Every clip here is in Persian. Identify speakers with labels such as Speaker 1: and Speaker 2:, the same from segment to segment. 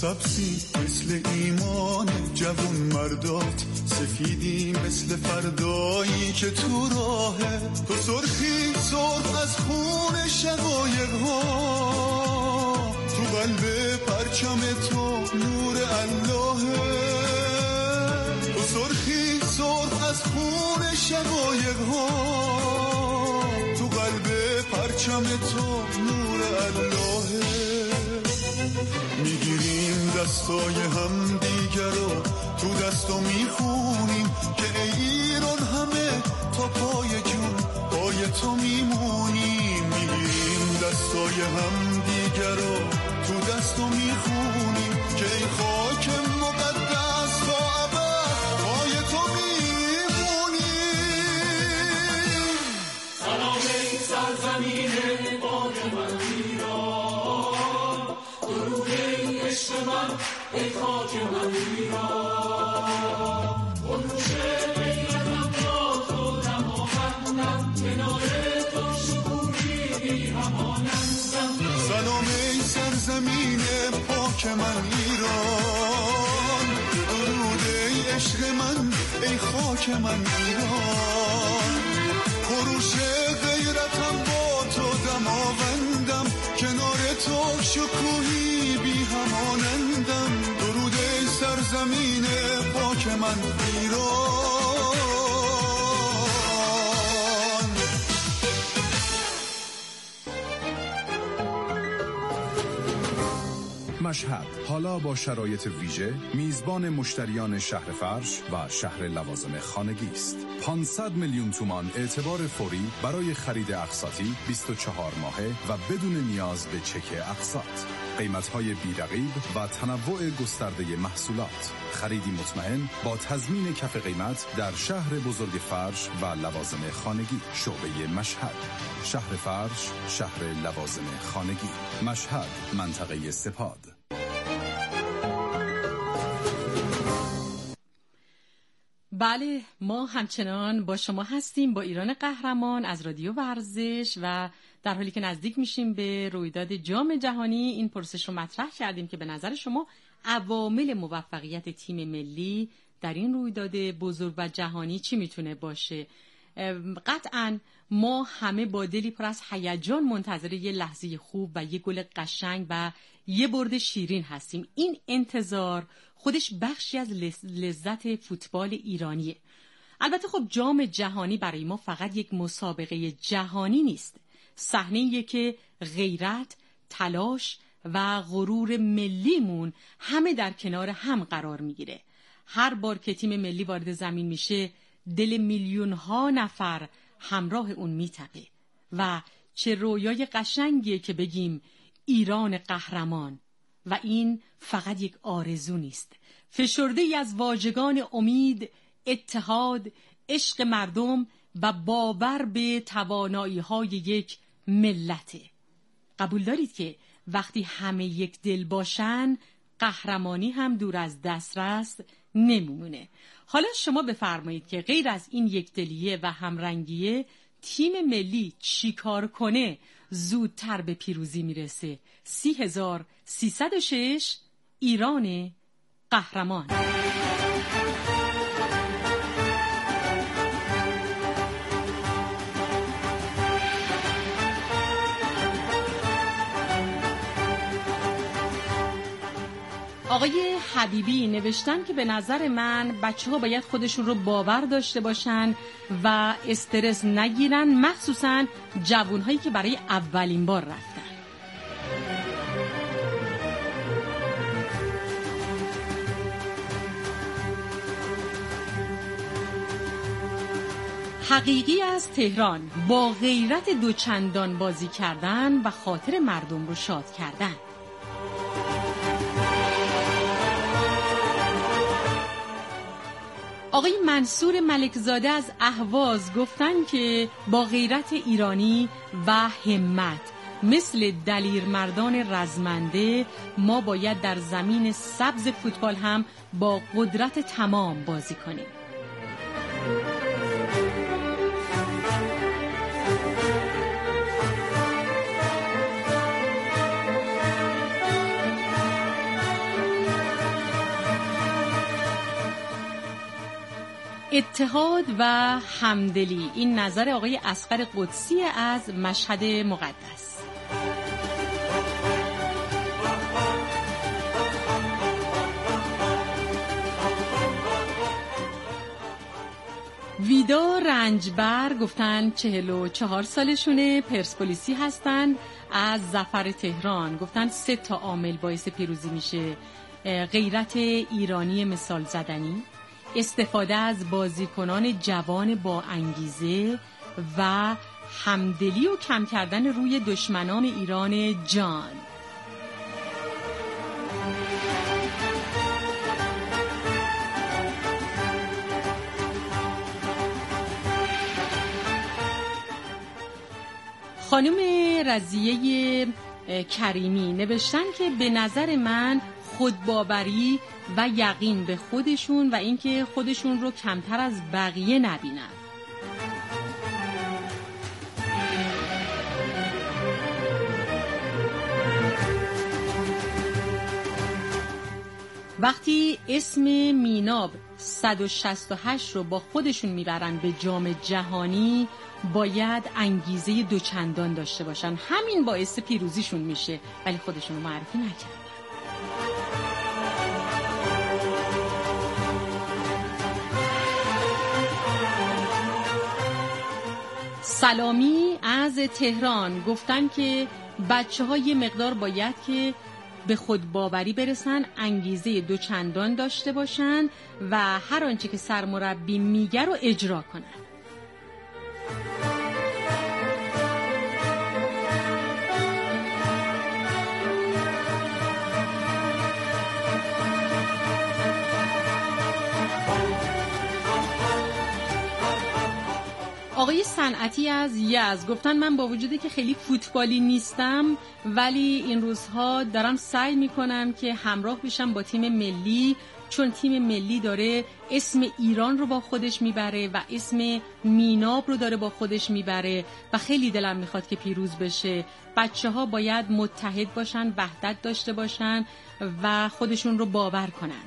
Speaker 1: سبزی مثل ایمان جوون مردات، سفیدی مثل فردایی که تو راهه، تو سرخی سرخ از خون شقایق ها، تو قلب پرچم تو نور اللهه، تو سرخی سرخ از خون شقایق ها، تو قلب پرچم تو نور اللهه. میگیریم دستای هم دیگر رو تو دستو میخونیم که ای ایران همه تا پای جون پای تو میمونیم. میگیریم دستای هم دیگر رو تو دستو میخونیم که ای خاک مقدس تا ابد پای تو میمونیم.
Speaker 2: سلام ای سرزمین باد من ایران، درود ای عشق من ای خاک من ایران، خروش غیرتم با تو دماوندم، کنار تو شکوهی بی همانندم.
Speaker 1: سلام ای سرزمین پاک من ایران، درود ای عشق من ای خاک من ایران، خروش غیرتم با تو دماوندم، کنار تو شکوهی بی همانندم. درود ای سرزمین پاک من ایران.
Speaker 3: مشهد حالا با شرایط ویژه میزبان مشتریان شهر فرش و شهر لوازم خانگی است. 500 میلیون تومان اعتبار فوری برای خرید اقساطی 24 ماهه و بدون نیاز به چک اقساط. قیمت‌های بی‌رقیب و تنوع گسترده محصولات. خریدی مطمئن با تضمین کف قیمت در شهر بزرگ فرش و لوازم خانگی. شعبه مشهد، شهر فرش، شهر لوازم خانگی. مشهد، منطقه سپاد.
Speaker 4: بله، ما همچنان با شما هستیم با ایران قهرمان از رادیو ورزش و در حالی که نزدیک میشیم به رویداد جام جهانی این پرسش رو مطرح کردیم که به نظر شما عوامل موفقیت تیم ملی در این رویداد بزرگ و جهانی چی میتونه باشه؟ قطعاً ما همه با دلی پر از هیجان منتظر یه لحظه خوب و یه گل قشنگ و یه برد شیرین هستیم. این انتظار خودش بخشی از لذت فوتبال ایرانیه. البته خب جام جهانی برای ما فقط یک مسابقه جهانی نیست. صحنه‌ایه که غیرت، تلاش و غرور ملیمون همه در کنار هم قرار میگیره. هر بار که تیم ملی وارد زمین میشه دل میلیون ها نفر همراه اون میتپه و چه رویای قشنگیه که بگیم ایران قهرمان. و این فقط یک آرزو نیست، فشرده‌ای از واژگان امید، اتحاد، عشق مردم و باور به توانایی‌های یک ملته. قبول دارید که وقتی همه یک دل باشن قهرمانی هم دور از دسترس نمیمونه. حالا شما بفرمایید که غیر از این یکدلیه و همرنگیه تیم ملی چی کار کنه زودتر به پیروزی میرسه؟ 30306 ایران قهرمان. آقای حبیبی نوشتن که به نظر من بچه‌ها باید خودشون رو باور داشته باشن و استرس نگیرن، مخصوصاً جوانهایی که برای اولین بار رفتن. حقیقی از تهران، با غیرت دوچندان بازی کردن و خاطر مردم رو شاد کردن. آقای منصور ملکزاده از اهواز گفتن که با غیرت ایرانی و همت مثل دلیرمردان رزمنده ما باید در زمین سبز فوتبال هم با قدرت تمام بازی کنیم. اتحاد و همدلی، این نظر آقای اصغر قدسی از مشهد مقدس. ویدا رنجبر گفتن 44 سالشونه، پرسپولیسی هستن، از ظفر تهران گفتن 3 تا عامل باعث پیروزی میشه: غیرت ایرانی مثال زدنی، استفاده از بازیکنان جوان با انگیزه و همدلی و کم کردن روی دشمنان ایران جان. خانم رضیه کریمی نوشتن که به نظر من خودباوری و یقین به خودشون و اینکه خودشون رو کمتر از بقیه نبینن. وقتی اسم میناب 168 رو با خودشون میبرن به جام جهانی، باید انگیزه دوچندان داشته باشن. همین باعث پیروزیشون میشه، ولی خودشون رو معرفی نکردن. سلامی از تهران گفتن که بچه‌ها یه مقدار باید که به خود باوری برسن، انگیزه دوچندان داشته باشن و هر آنچه که سرمربی میگه رو اجرا کنن. آقای صنعتی از یزد گفتن من با وجودی که خیلی فوتبالی نیستم، ولی این روزها دارم سعی میکنم که همراه بشم با تیم ملی، چون تیم ملی داره اسم ایران رو با خودش میبره و اسم میناب رو داره با خودش میبره و خیلی دلم میخواد که پیروز بشه. بچه‌ها باید متحد باشن، وحدت داشته باشن و خودشون رو باور کنند.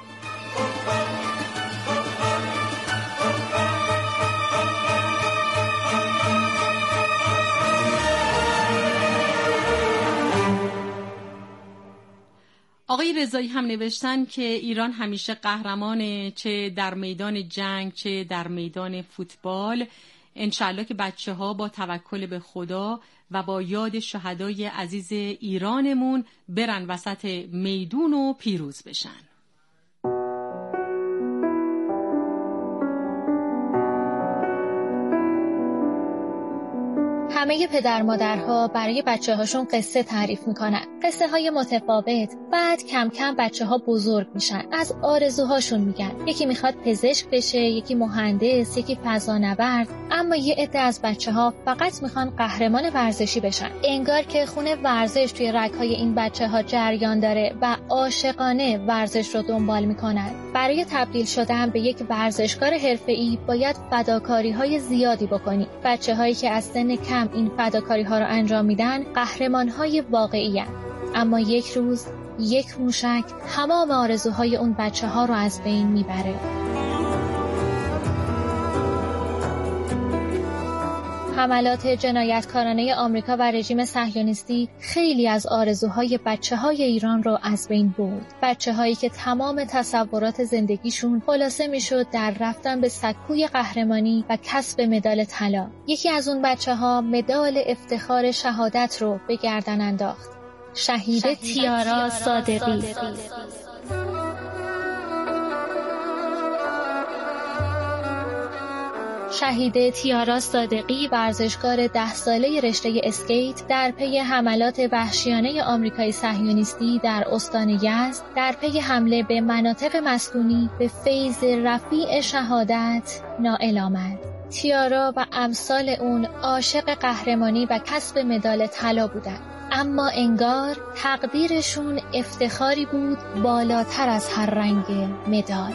Speaker 4: آقای رضایی هم نوشتن که ایران همیشه قهرمانه، چه در میدان جنگ چه در میدان فوتبال. انشالله که بچه‌ها با توکل به خدا و با یاد شهدای عزیز ایرانمون برن وسط میدون و پیروز بشن.
Speaker 5: همه پدر مادرها برای بچه‌هاشون قصه تعریف میکنن، قصه های متفاوت. بعد کم کم بچه‌ها بزرگ میشن، از آرزوهاشون میگن. یکی میخواد پزشک بشه، یکی مهندس، یکی فضانورد. اما یه عده از بچه‌ها فقط میخوان قهرمان ورزشی بشن. انگار که خون ورزش توی رگ‌های این بچه‌ها جریان داره و عاشقانه ورزش رو دنبال میکنن. برای تبدیل شدن به یک ورزشکار حرفه‌ای باید فداکاری‌های زیادی بکنی. بچه‌هایی که از سن کم این فداکاری‌ها رو انجام میدن قهرمان‌های واقعی هستند. اما یک روز یک موشک تمام آرزوهای اون بچه‌ها رو از بین میبره. حملات جنایتکارانه آمریکا و رژیم صهیونیستی خیلی از آرزوهای بچه‌های ایران رو از بین برد. بچه‌هایی که تمام تصورات زندگیشون خلاصه میشد در رفتن به سکوی قهرمانی و کسب مدال طلا. یکی از اون بچه‌ها مدال افتخار شهادت رو به گردن انداخت. شهید تیارا صادقی. شهید تیارا صادقی، ورزشکار 10 ساله رشته اسکیت، در پی حملات وحشیانه آمریکای صهیونیستی در استان یزد، در پی حمله به مناطق مسکونی به فیض رفیع شهادت نائل آمد. تیارا و امثال اون عاشق قهرمانی و کسب مدال طلا بودند. اما انگار تقدیرشون افتخاری بود بالاتر از هر رنگ مدال.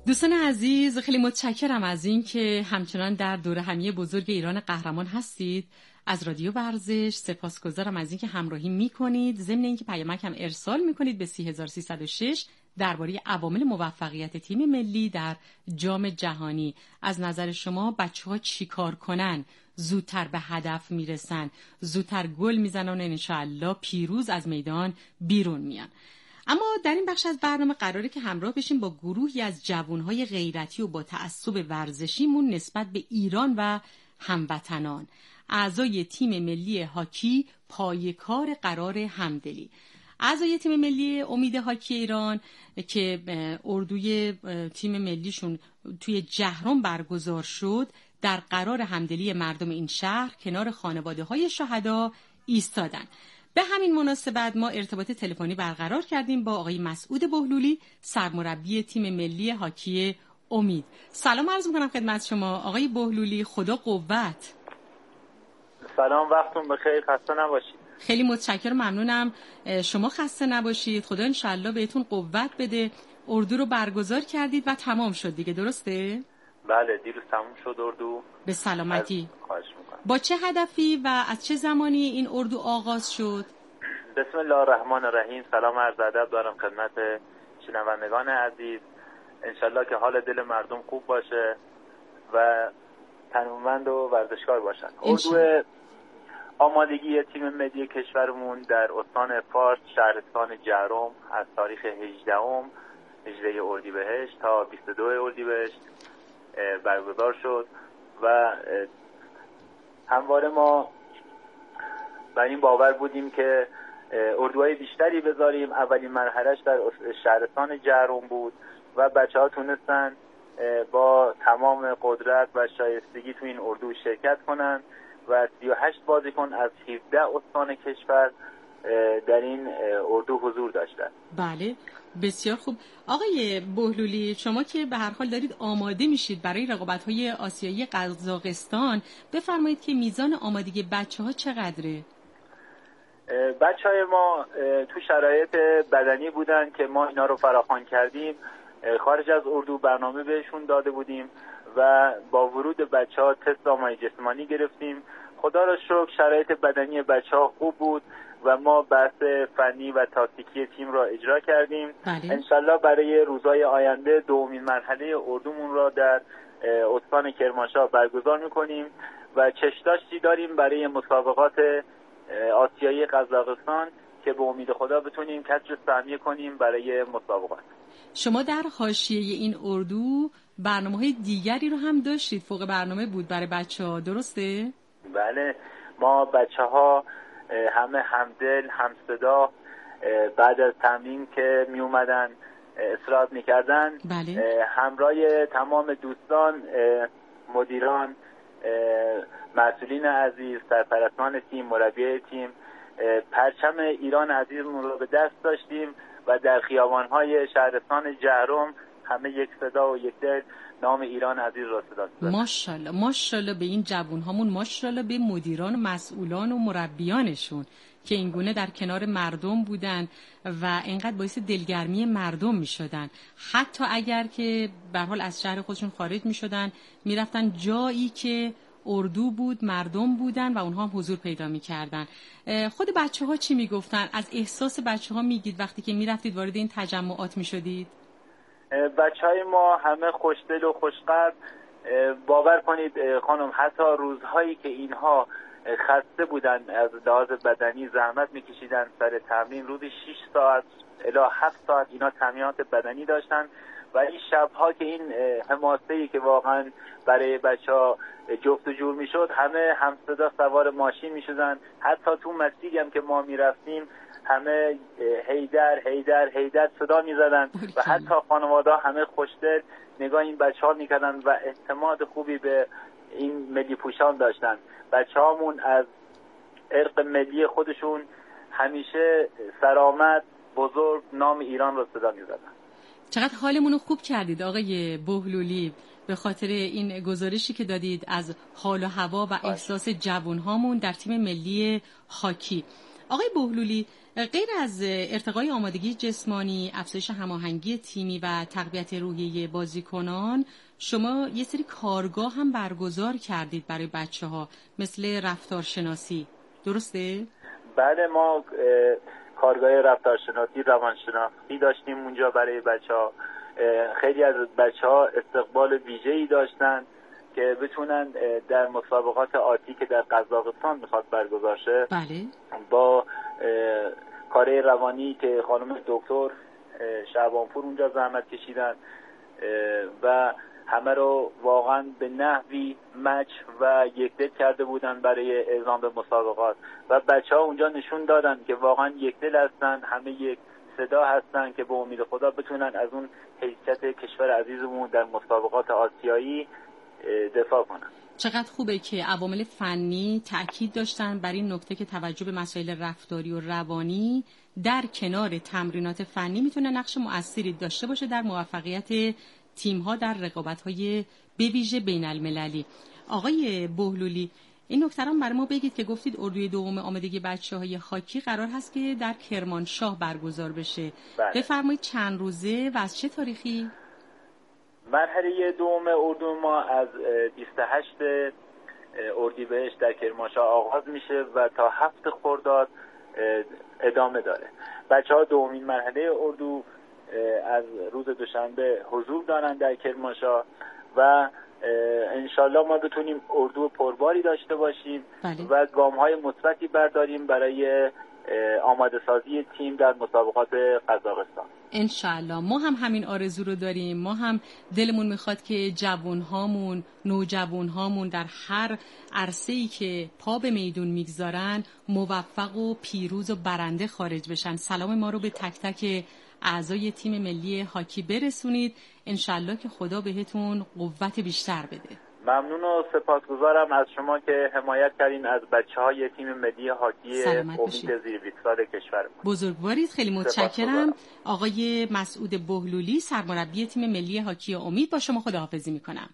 Speaker 4: دوستان عزیز، خیلی متشکرم از این که همچنان در دوره همی بزرگ ایران قهرمان هستید. از رادیو ورزش سپاسگزارم از اینکه همراهی میکنید، ضمن اینکه پیامک هم ارسال میکنید به 3306 درباره عوامل موفقیت تیم ملی در جام جهانی. از نظر شما بچه‌ها چیکار کنن زودتر به هدف میرسن، زودتر گل میزنن و انشالله پیروز از میدان بیرون میان. اما در این بخش از برنامه قراره که همراه بشیم با گروهی از جوانهای غیرتی و با تعصب ورزشیمون نسبت به ایران و هموطنان، اعضای تیم ملی هاکی پایه‌کار قرار همدلی. اعضای تیم ملی امید هاکی ایران که اردوی تیم ملیشون توی جهرم برگزار شد، در قرار همدلی مردم این شهر کنار خانواده‌های شهدا ایستادن. به همین مناسبت ما ارتباط تلفنی برقرار کردیم با آقای مسعود بهلولی، سرمربی تیم ملی هاکی امید. سلام عرض می‌کنم خدمت شما آقای بهلولی، خدا قوت.
Speaker 6: سلام، وقتتون بخیر، خسته نباشید.
Speaker 4: خیلی متشکرم، ممنونم. شما خسته نباشید، خدا انشالله بهتون قوت بده. اردو رو برگزار کردید و تمام شد دیگه، درسته؟
Speaker 6: بله، دیروز تمام شد اردو.
Speaker 4: به سلامتی.
Speaker 6: خواهش میکنم.
Speaker 4: با چه هدفی و از چه زمانی این اردو آغاز شد؟
Speaker 6: بسم الله الرحمن الرحیم. سلام عرض ادب دارم خدمت شنوندگان عزیز. انشالله که حال دل مردم خوب باشه و تنومند و ورزشکار باشن. اردو آمادگی تیم ملی کشورمون در استان فارس شهرستان جهرم از تاریخ 18 اردیبهشت تا 22 اردیبهشت برگزار شد و همواره ما بر این باور بودیم که اردوهای بیشتری بذاریم. اولین مرحلهش در شهرستان جهرم بود و بچه‌ها تونستن با تمام قدرت و شایستگی تو این اردو شرکت کنن و 38 بازیکن از 17 استان کشور در این اردو حضور داشتن.
Speaker 4: بله، بسیار خوب. آقای بهلولی، شما که به هر حال دارید آماده میشید برای رقابت‌های آسیایی قزاقستان، بفرمایید که میزان آمادگی بچه‌ها چقدره؟
Speaker 6: بچه‌های ما تو شرایط بدنی بودن که ما اینا رو فراخوان کردیم. خارج از اردو برنامه بهشون داده بودیم و با ورود بچه‌ها تست آمادگی جسمانی گرفتیم. خدا را شکر شرایط بدنی بچه‌ها خوب بود و ما بحث فنی و تاکتیکی تیم را اجرا کردیم. انشالله برای روزهای آینده دومین مرحله اردومون را در استان کرمانشاه برگزار میکنیم و چشم‌داشتی داریم برای مسابقات آسیایی قزاقستان که به امید خدا بتونیم کسر سهمیه کنیم برای مسابقات.
Speaker 4: شما در حاشیه این اردو برنامه‌های دیگری رو هم داشتید، فوق برنامه بود برای بچه‌ها، درسته؟
Speaker 6: بله، ما بچه‌ها همه همدل، همصدا، بعد از تمرین که می اومدن استراحت می‌کردن،
Speaker 4: بله.
Speaker 6: همراه تمام دوستان، مدیران، مسئولین عزیز، سرپرستان تیم، مربی تیم، پرچم ایران عزیزمون رو به دست داشتیم و در خیابان‌های شهرستان جهرم همه یک صدا و یک دل نام ایران عزیز را صدا دادن.
Speaker 4: ماشاءالله، ماشاءالله به این جوان‌هامون، ماشاءالله به مدیران و مسئولان و مربیانشون که اینگونه در کنار مردم بودن و اینقدر باعث دلگرمی مردم میشدن. حتی اگر که به هر حال از شهر خودشون خارج میشدن، میرفتن جایی که اردو بود، مردم بودن و اونها هم حضور پیدا میکردن. خود بچه‌ها چی میگفتن؟ از احساس بچه‌ها میگید وقتی که میرفتید وارد این تجمعات میشدید؟
Speaker 6: بچه‌های ما همه خوشدل و خوشقلب. باور کنید خانم، حتی روزهایی که اینها خسته بودن، از لحاظ بدنی زحمت میکشیدن سر تمرین، روزی 6 ساعت الی 7 ساعت اینا تمرینات بدنی داشتن و این شبها که این حماسه‌ای که واقعا برای بچه‌ها جفت و جور میشد، همه همصدا سوار ماشین میشدن. حتی تو مسیری هم که ما میرفتیم همه هیدر هیدر هیدر صدا میزدن و حتی خانواده همه خوشدل نگاه این بچه‌ها میکردن و اعتماد خوبی به این ملی پوشان داشتن. بچه‌هامون از ارق ملی خودشون همیشه سرآمد، بزرگ، نام ایران رو صدا میزدن.
Speaker 4: چقدر حالمون رو خوب کردید آقای بهلولی به خاطر این گزارشی که دادید از حال و هوا و احساس جوانهامون در تیم ملی هاکی. آقای بهلولی، غیر از ارتقای آمادگی جسمانی، افزایش هماهنگی تیمی و تقویت روحیه بازیکنان، شما یه سری کارگاه هم برگزار کردید برای بچه‌ها مثل رفتارشناسی، درسته؟
Speaker 6: بله، ما کارگاه رفتارشناسی، روانشناسی داشتیم اونجا برای بچه‌ها. خیلی از بچه‌ها استقبال ویژه‌ای داشتن که بتونن در مسابقات آتی که در قزاقستان میخواد برگزار شه،
Speaker 4: بله،
Speaker 6: با کارهای روانی که خانم دکتر شعبانپور اونجا زحمت کشیدن و همه رو واقعا به نحوی مچ و یکدل کرده بودن برای اعزام به مسابقات و بچه‌ها اونجا نشون دادن که واقعا یکدل هستن، همه یک صدا هستن که به امید خدا بتونن از اون حیثیت کشور عزیزمون در مسابقات آسیایی دفاع کنن.
Speaker 4: چقدر خوبه که عوامل فنی تأکید داشتن بر این نکته که توجه به مسائل رفتاری و روانی در کنار تمرینات فنی میتونه نقش مؤثری داشته باشه در موفقیت تیم‌ها در رقابت‌های به ویژه بین‌المللی. آقای بهلولی، این نکته رو برای ما بگید که گفتید اردوی دوم آمادگی بچه‌های هاکی قرار هست که در کرمانشاه برگزار بشه. بفرمایید چند روزه و از چه تاریخی؟
Speaker 6: مرحله دوم اردو ما از 28 اردیبهشت در کرمانشاه آغاز میشه و تا 7 خرداد ادامه داره. بچه‌ها دومین مرحله اردو از روز دوشنبه حضور دارن در کرمانشاه و انشالله ما بتونیم اردو پرباری داشته باشیم و گام‌های مثبتی برداریم برای آماده سازی تیم در مسابقات قزاقستان.
Speaker 4: انشالله ما هم همین آرزو رو داریم. ما هم دلمون میخواد که جوانهامون، نوجوانهامون در هر عرصه‌ای که پا به میدون میگذارن موفق و پیروز و برنده خارج بشن. سلام ما رو به تک تک اعضای تیم ملی هاکی برسونید. انشالله که خدا بهتون قوت بیشتر بده.
Speaker 6: ممنون و سپاسگزارم از شما که حمایت کردین از بچه‌های تیم ملی هاکی امید زیر 20 سال کشورمون.
Speaker 4: بزرگوارید، خیلی متشکرم. آقای مسعود بهلولی، سرمربی تیم ملی هاکی امید، با شما خداحافظی میکنم.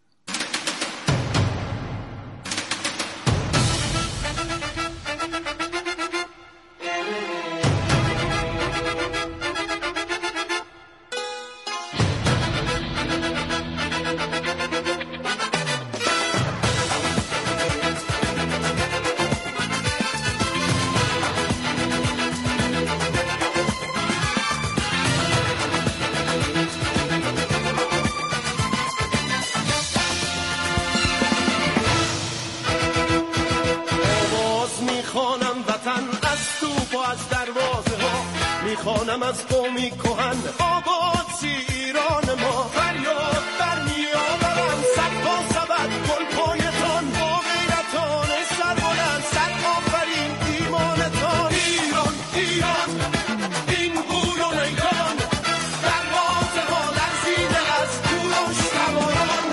Speaker 7: میخوانم از قومی کهن آباد ایران ما، فریاد در میآورم صدها سبد گل پایتان با غیرتان سر بلند سر آفرین ایمانتان. ایران ایران این گور و میدان دروازه ها لرزیده از کوروش سواران.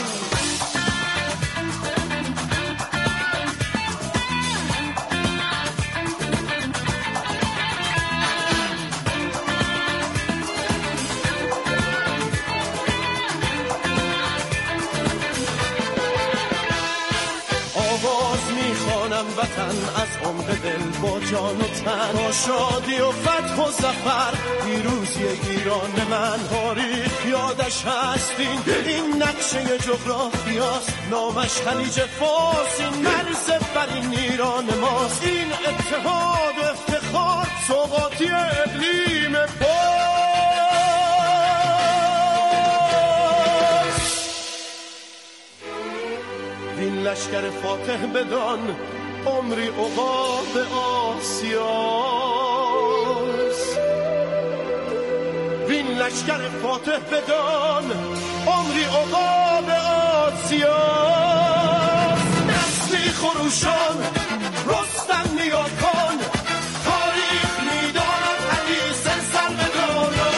Speaker 7: وطن از عمق دل با جان و تن، با شادی و فتح و ظفر پیروزی ایران من. تاریخ یادش هستین این نقشه جغرافیاست، نامش خلیج فارس، این مرز بر این ایران ماست. این اتحاد و افتخار سوقاتی اقلیم پاس. این لشکر فاتح بدان عمری عقاب آسیاست. وین لشکر فاتح بدان عمری عقاب آسیاست. نسلی خروشان رستم نیاکان تاریخ میداند حدیث سربداران.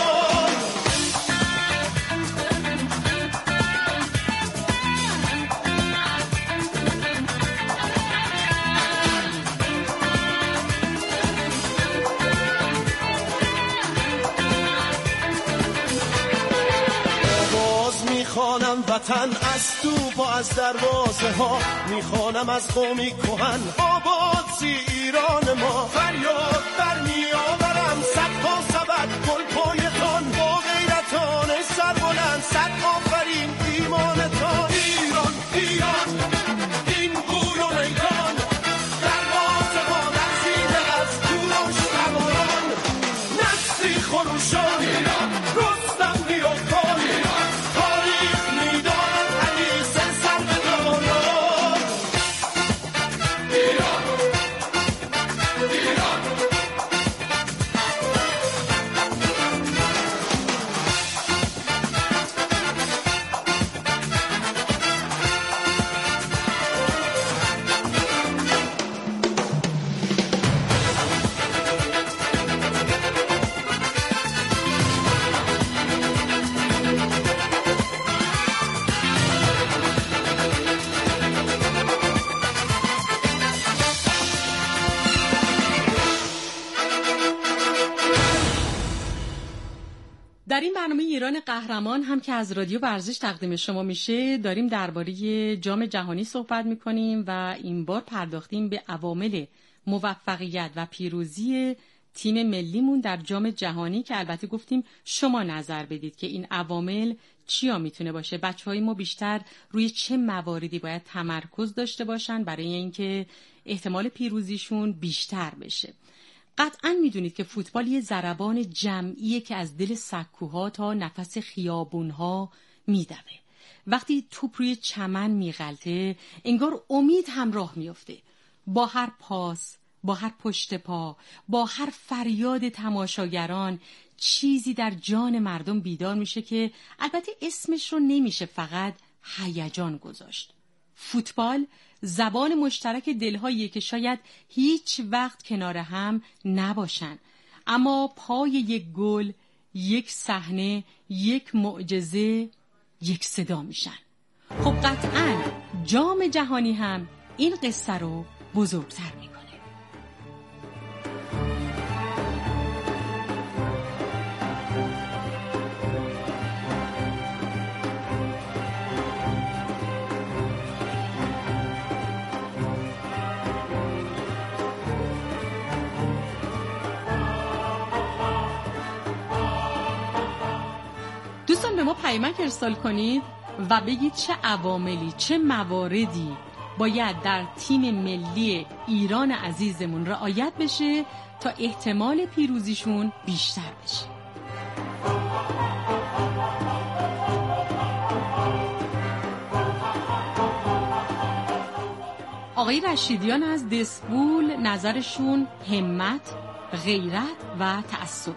Speaker 7: خوانم وطن از تو و از دروازه ها میخوانم از قومی کهن آباد سی ایران ما. فریاد در میآورم صدها سبد گل پایتان با غیرتان سربلند صد آفرین ایمانتان. ایران ایران این گور و میدان دروازه ها لرزیده از کوروش سواران نسلی خروشان رستم نیاکان تاریخ میدان حدیث سر به دوانان. ایران ایران
Speaker 4: در این برنامه ایران قهرمان هم که از رادیو ورزش تقدیم شما میشه داریم درباره جام جهانی صحبت میکنیم و این بار پرداختیم به عوامل موفقیت و پیروزی تیم ملیمون در جام جهانی که البته گفتیم شما نظر بدید که این عوامل چیا میتونه باشه. بچهای ما بیشتر روی چه مواردی باید تمرکز داشته باشن برای اینکه احتمال پیروزیشون بیشتر بشه. قطعاً میدونید که فوتبال یه ضربان جمعیه که از دل سکوها تا نفس خیابونها میدوه. وقتی توپ روی چمن میغلطه انگار امید هم راه میفته. با هر پاس، با هر پشت پا، با هر فریاد تماشاگران چیزی در جان مردم بیدار میشه که البته اسمش رو نمیشه فقط هیجان گذاشت. فوتبال زبان مشترک دلهاییه که شاید هیچ وقت کنار هم نباشن، اما پای یک گل، یک صحنه، یک معجزه، یک صدا میشن. خب قطعاً جام جهانی هم این قصه رو بزرگتر میکنه. دوستان به ما پیامک ارسال کنید و بگید چه عواملی، چه مواردی باید در تیم ملی ایران عزیزمون رعایت بشه تا احتمال پیروزیشون بیشتر بشه. آقای رشیدیان از دسپول نظرشون همت، غیرت و تعصب.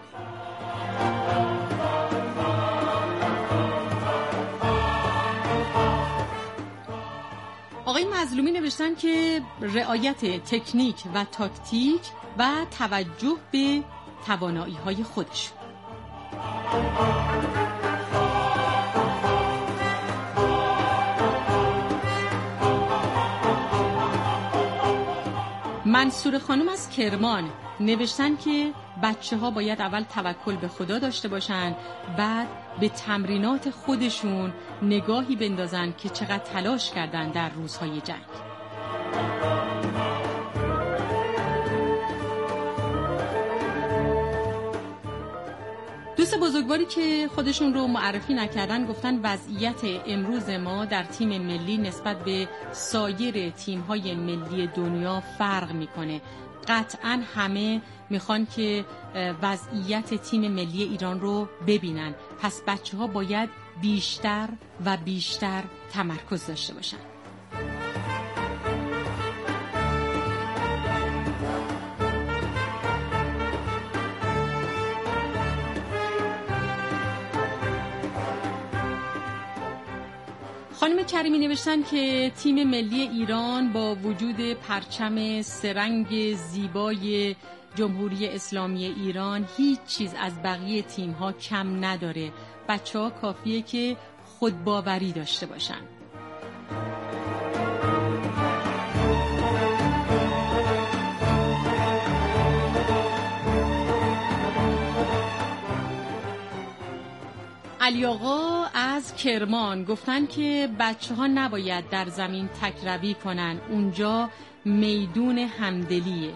Speaker 4: آقای مظلومی نوشتن که رعایت تکنیک و تاکتیک و توجه به توانایی‌های خودشون. منصور خانم از کرمان نوشتن که بچه‌ها باید اول توکل به خدا داشته باشن، بعد به تمرینات خودشون نگاهی بندازن که چقدر تلاش کردن در روزهای جنگ. دوست بزرگواری که خودشون رو معرفی نکردن گفتن وضعیت امروز ما در تیم ملی نسبت به سایر تیم‌های ملی دنیا فرق میکنه. قطعاً همه میخوان که وضعیت تیم ملی ایران رو ببینن، پس بچه‌ها باید بیشتر و بیشتر تمرکز داشته باشن. خانم کریمی نوشتن که تیم ملی ایران با وجود پرچم سه‌رنگ زیبای جمهوری اسلامی ایران هیچ چیز از بقیه تیم‌ها کم نداره. بچه‌ها کافیه که خودباوری داشته باشن. علی آقا از کرمان گفتن که بچه‌ها نباید در زمین تک‌روی کنن، اونجا میدون همدلیه.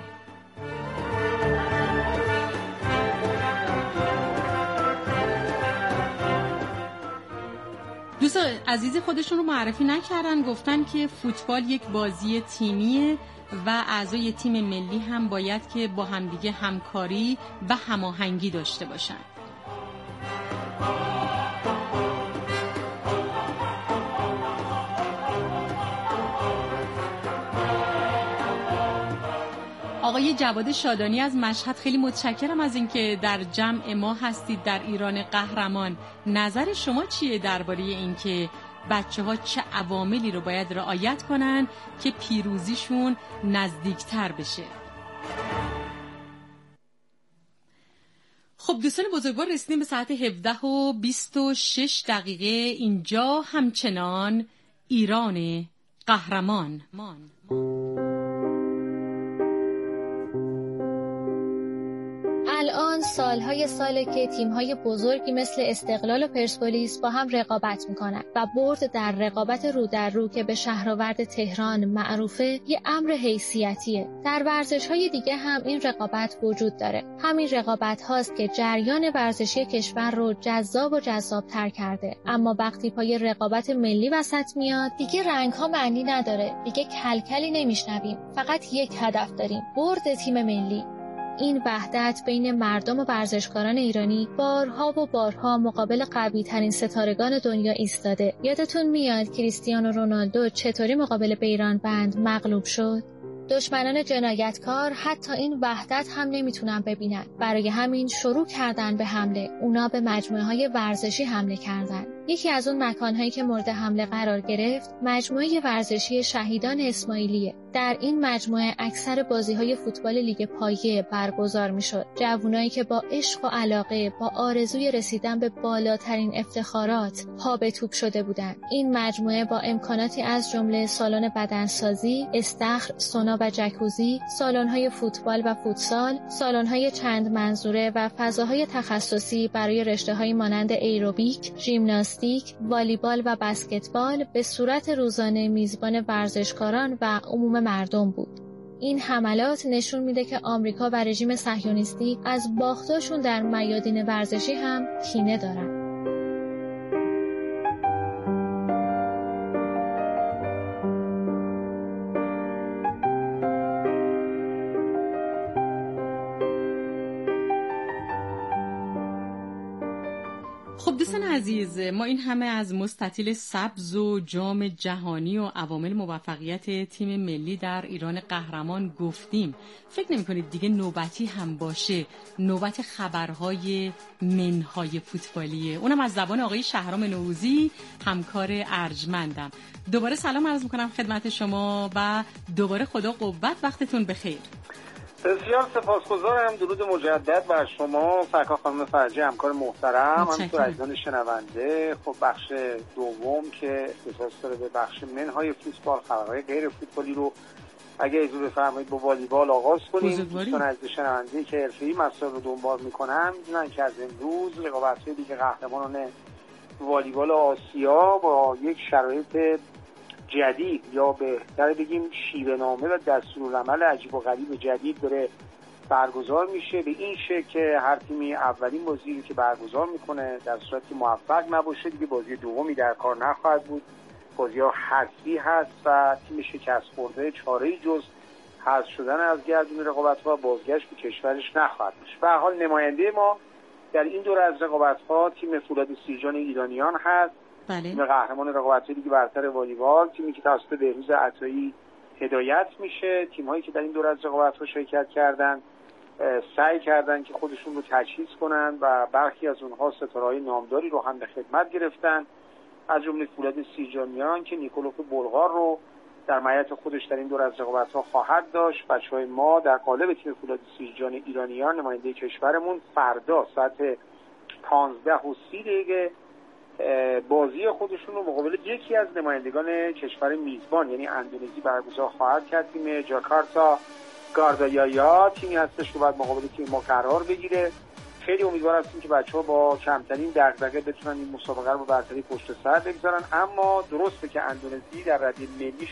Speaker 4: دوستان عزیز خودشون رو معرفی نکردن، گفتن که فوتبال یک بازی تیمیه و اعضای تیم ملی هم باید که با همدیگه همکاری و هماهنگی داشته باشن. آقای جواد شادانی از مشهد، خیلی متشکرم از اینکه در جمع ما هستید در ایران قهرمان. نظر شما چیه درباره اینکه بچه‌ها چه عواملی رو باید رعایت کنن که پیروزیشون نزدیکتر بشه؟ خب دوستان بزرگوار، رسیدیم به ساعت 17:26. اینجا همچنان ایران قهرمان.
Speaker 5: الان ساله که تیم‌های بزرگی مثل استقلال و پرسپولیس با هم رقابت میکنن و برد در رقابت رو در رو که به شهرآورد تهران معروفه یه امر حیثیتیه. در ورزش‌های دیگه هم این رقابت وجود داره. همین رقابت هاست که جریان ورزشی کشور رو جذاب و جذاب‌تر کرده. اما وقتی پای رقابت ملی وسط میاد دیگه رنگ‌ها معنی نداره. دیگه کلکلی نمیشنویم. فقط یک هدف داریم: برد تیم ملی. این وحدت بین مردم و ورزشکاران ایرانی بارها و بارها مقابل قوی‌ترین ستارگان دنیا ایستاده. یادتون میاد کریستیانو رونالدو چطوری مقابل بیران بند مغلوب شد؟ دشمنان جنایتکار حتی این وحدت هم نمیتونن ببینن. برای همین شروع کردن به حمله. اونا به مجموعه‌های ورزشی حمله کردن. یکی از اون مکان‌هایی که مورد حمله قرار گرفت مجموعه ورزشی شهیدان اسماعیلیه. در این مجموعه اکثر بازی‌های فوتبال لیگ پایه برگزار می‌شد. جوانایی که با عشق و علاقه، با آرزوی رسیدن به بالاترین افتخارات پا به توپ شده بودند. این مجموعه با امکاناتی از جمله سالن بدنسازی، استخر، سونا و جکوزی، سالن‌های فوتبال و فوتسال، سالن‌های چند منظوره و فضاهای تخصصی برای رشته‌های مانند ایروبیک، ژیمناستیک، والیبال و بسکتبال به صورت روزانه میزبان ورزشکاران و عموم مردم بود. این حملات نشون میده که آمریکا و رژیم صهیونیستی از باختاشون در میادین ورزشی هم کینه دارن.
Speaker 4: خب دوستان عزیز، ما این همه از مستطیل سبز و جام جهانی و عوامل موفقیت تیم ملی در ایران قهرمان گفتیم. فکر نمی‌کنید دیگه نوبتی هم باشه نوبت خبرهای منهای فوتبالیه؟ اونم از زبان آقای شهرام نوروزی، همکار ارجمندم. دوباره سلام عرض می‌کنم خدمت شما و دوباره خدا قوت، وقتتون بخیر.
Speaker 8: بسیار سپاسگزارم. درود مجدد بر شما فرکا خانم فرجی، همکار محترم، همینطور عزیزان شنونده. خب بخش دوم که اختصاص داره به بخش منهای فوتبال، خبرهای غیر فوتبالی رو اگه اجازه بفرمایید با والیبال آغاز کنیم. دوستان عزیز شنونده که حرفه‌ای مسائل رو دنبال می‌کنن می‌دونن که از امروز رقابت‌های لیگ قهرمانان والیبال آسیا با یک شرایط جدید یا بهتر بگیم شیوه‌نامه و دستورالعمل عجیب و غریب جدید داره برگزار میشه، به این شکل که هر تیمی اولین بازی رو که برگزار میکنه در صورتی که موفق نباشه دیگه بازی دومی در کار نخواهد بود. بازی‌ها حذفی هست و تیم شکست خورده چاره‌ای جز حذف شدن از گردون رقابت‌ها بازگشت به کشورش نخواهد داشت. به هر حال نماینده ما در این دوره از رقابت‌ها تیم فولاد سیرجان ایرانیان هست.
Speaker 4: بله.
Speaker 8: تیم قهرمان رقابت‌های لیگ برتر والیبال، تیمی که توسط بهروز عطایی هدایت میشه. تیم‌هایی که در این دوره از رقابت‌ها شرکت کردن سعی کردن که خودشون رو تجهیز کنن و برخی از اونها ستاره‌های نامداری رو هم به خدمت گرفتن، از جمله فولاد سیرجانیان که نیکولوف بلغار رو در معیت خودش در این دوره از رقابت‌ها خواهد داشت. بچه‌های ما در قالب تیم فولاد سیرجان ایرانیان نماینده کشورمون فردا ساعت 15:30 بازی خودشون رو مقابل یکی از نمایندگان کشور میزبان یعنی اندونزی برگزار خواهد کرد. تیم جاکارتا گاردایایا تیمی هستش که باید مقابل تیم ما قرار بگیره. خیلی امیدوار هستیم که بچه‌ها با کمترین دغدغه بتونن این مسابقه رو با برتری پشت سر بگذارن. اما درسته که اندونزی در ردیف ملی